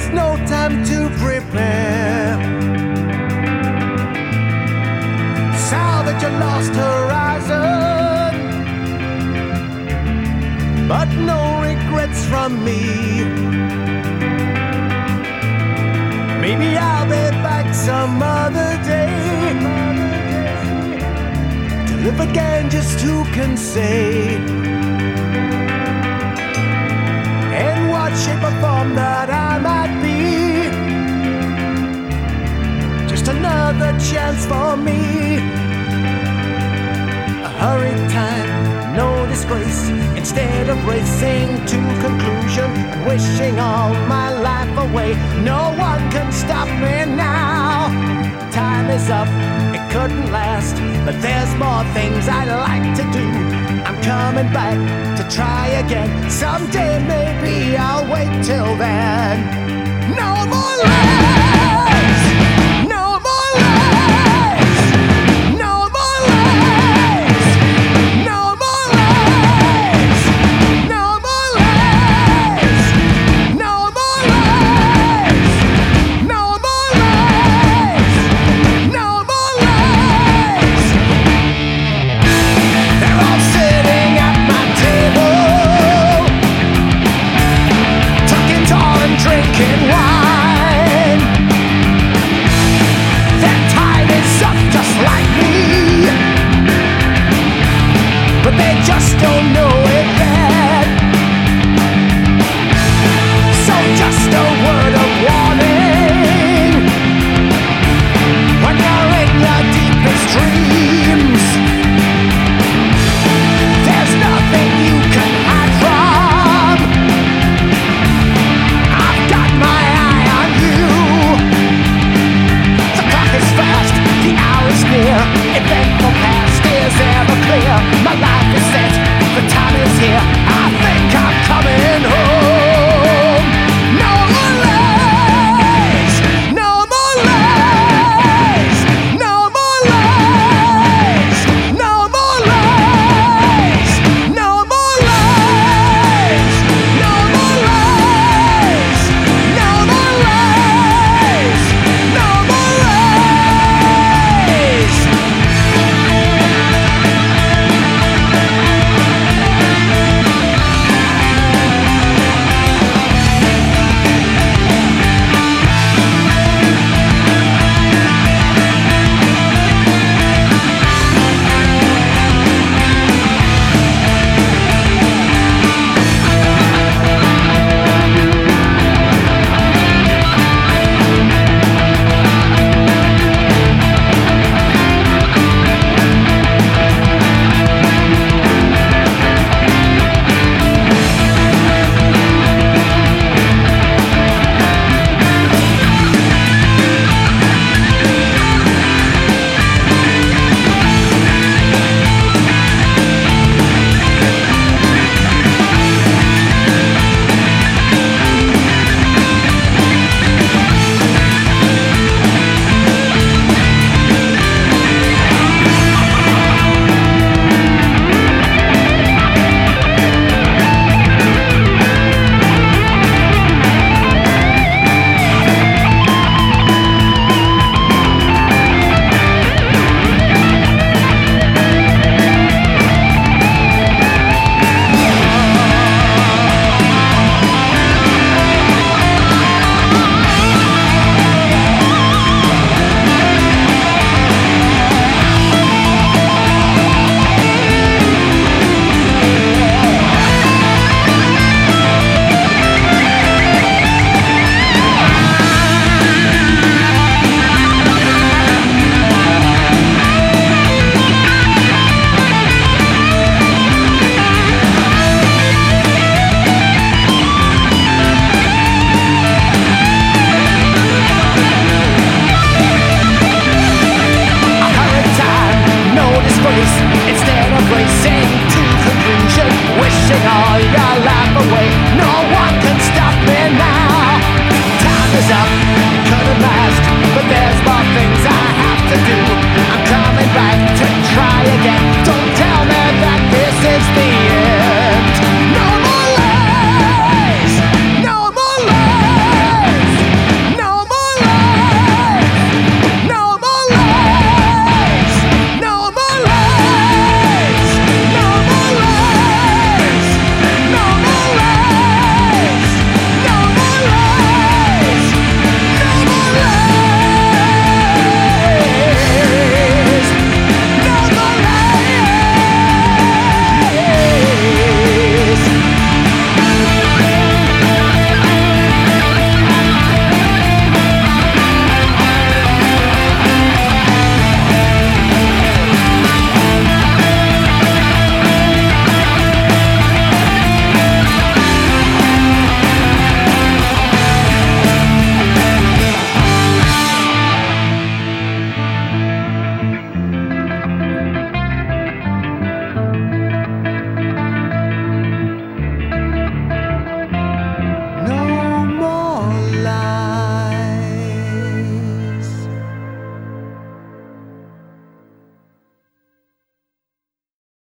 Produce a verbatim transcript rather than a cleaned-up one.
There's no time to prepare. Salvage a lost horizon, but no regrets from me. Maybe I'll be back some other day to live again, just who can say? In what shape or form that I might be, just another chance for me. A hurried time, no disgrace. Instead of racing to conclusion and wishing all my life away, no one can stop me now. Time is up, it couldn't last, but there's more things I'd like to do. I'm coming back to try again. Someday maybe I'll wait till then. No more lies, no more lies, no more lies, no more lies, no more lies, no more lies, no more lies, no more lies. They're all sitting at my table, talking tall and drinking wine. Their time is up just like me, but they just don't know it yet. So just a word of warning, when you're in your deepest dreams, there's nothing you can hide from. I've got my eye on you. The clock is fast, the hour is near. Eventful past is ever clear. My life is set, the time is here. I think I'm coming home. No more lies, no more lies, no more lies, no more lies, no more lies, no more lies, no more lies, no more lies. Instead of racing to conclusion, wishing all your life away, no one can stop me now. Time is up, it couldn't last, but there's more things I have to do. I'm coming back to try again. Don't tell